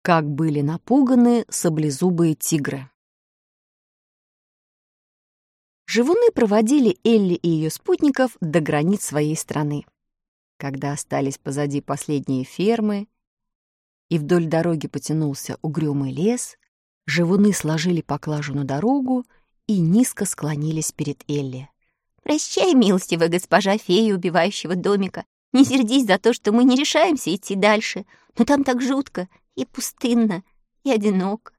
как были напуганы саблезубые тигры. Живуны проводили Элли и ее спутников до границ своей страны. Когда остались позади последние фермы и вдоль дороги потянулся угрюмый лес, живуны сложили поклажу на дорогу и низко склонились перед Элли. «Прощай, милостивая госпожа фея убивающего домика. Не сердись за то, что мы не решаемся идти дальше, но там так жутко и пустынно, и одиноко».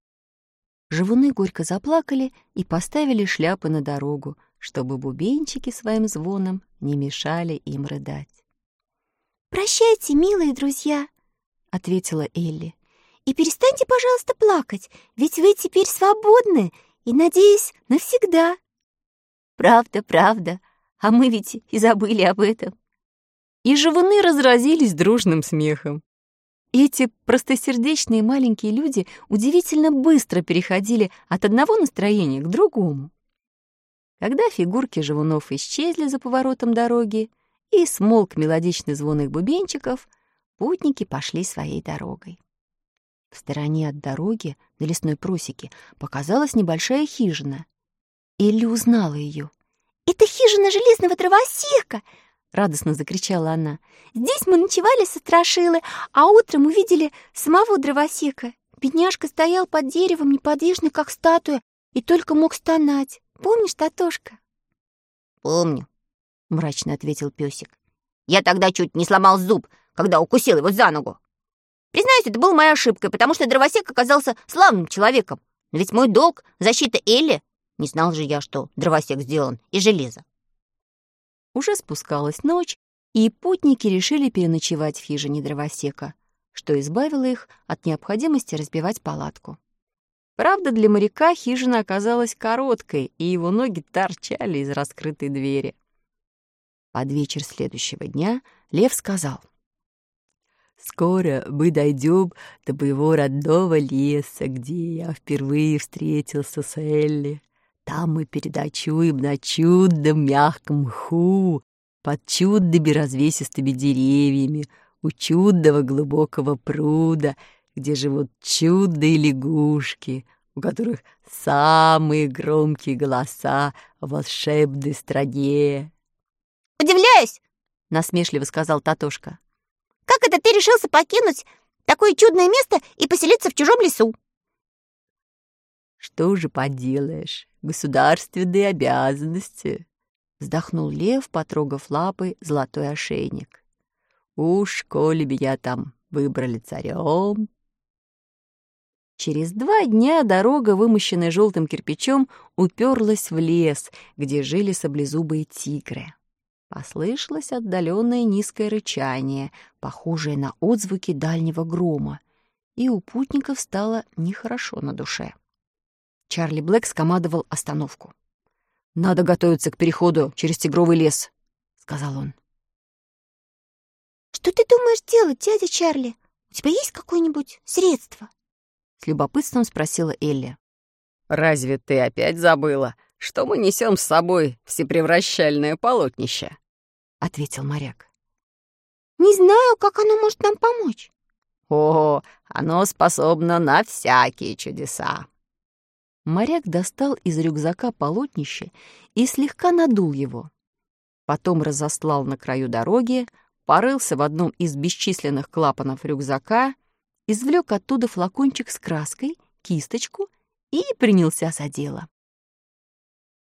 Живуны горько заплакали и поставили шляпы на дорогу, чтобы бубенчики своим звоном не мешали им рыдать. «Прощайте, милые друзья», — ответила Элли. «И перестаньте, пожалуйста, плакать, ведь вы теперь свободны и, надеюсь, навсегда». «Правда, правда, а мы ведь и забыли об этом». И живуны разразились дружным смехом. Эти простосердечные маленькие люди удивительно быстро переходили от одного настроения к другому. Когда фигурки живунов исчезли за поворотом дороги и смолк мелодичный звон их бубенчиков, путники пошли своей дорогой. В стороне от дороги на лесной просеке показалась небольшая хижина. Элли узнала ее. «Это хижина железного дровосека!» — радостно закричала она. «Здесь мы ночевали со страшилы, а утром увидели самого дровосека. Бедняжка стоял под деревом, неподвижный, как статуя, и только мог стонать. Помнишь, Татошка?» «Помню», — мрачно ответил песик. «Я тогда чуть не сломал зуб, когда укусил его за ногу. Признаюсь, это была моя ошибка, потому что дровосек оказался славным человеком. Но ведь мой долг — защита Элли. Не знал же я, что дровосек сделан из железа». Уже спускалась ночь, и путники решили переночевать в хижине дровосека, что избавило их от необходимости разбивать палатку. Правда, для моряка хижина оказалась короткой, и его ноги торчали из раскрытой двери. Под вечер следующего дня Лев сказал: «Скоро мы дойдем до моего родного леса, где я впервые встретился с Элли. Там мы переночуем на чудном мягком мху, под чудными развесистыми деревьями, у чудного глубокого пруда, где живут чудные лягушки, у которых самые громкие голоса в волшебной стране». «Удивляюсь», — насмешливо сказал Татошка. «как это ты решился покинуть такое чудное место и поселиться в чужом лесу?» «Что же поделаешь, государственные обязанности», — вздохнул Лев, потрогав лапой золотой ошейник. «Уж коли меня там выбрали царем». Через 2 дня дорога, вымощенная желтым кирпичом, уперлась в лес, где жили саблезубые тигры. Послышалось отдаленное низкое рычание, похожее на отзвуки дальнего грома, и у путников стало нехорошо на душе. Чарли Блэк скомандовал остановку. «Надо готовиться к переходу через тигровый лес», — сказал он. «Что ты думаешь делать, дядя Чарли? У тебя есть какое-нибудь средство?» — с любопытством спросила Элли. «Разве ты опять забыла, что мы несем с собой всепревращальное полотнище?» — ответил моряк. «Не знаю, как оно может нам помочь». «О, оно способно на всякие чудеса». Моряк достал из рюкзака полотнище и слегка надул его. Потом разослал на краю дороги, порылся в одном из бесчисленных клапанов рюкзака, извлек оттуда флакончик с краской, кисточку и принялся за дело.